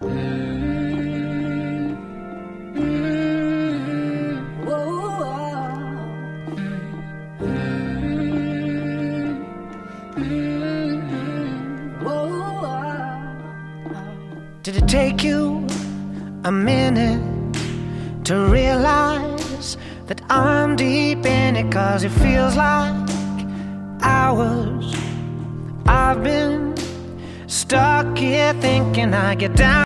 Did it take you a minute to realize that I'm deep in it? 'Cause it feels like hours I've been stuck here thinking I get down.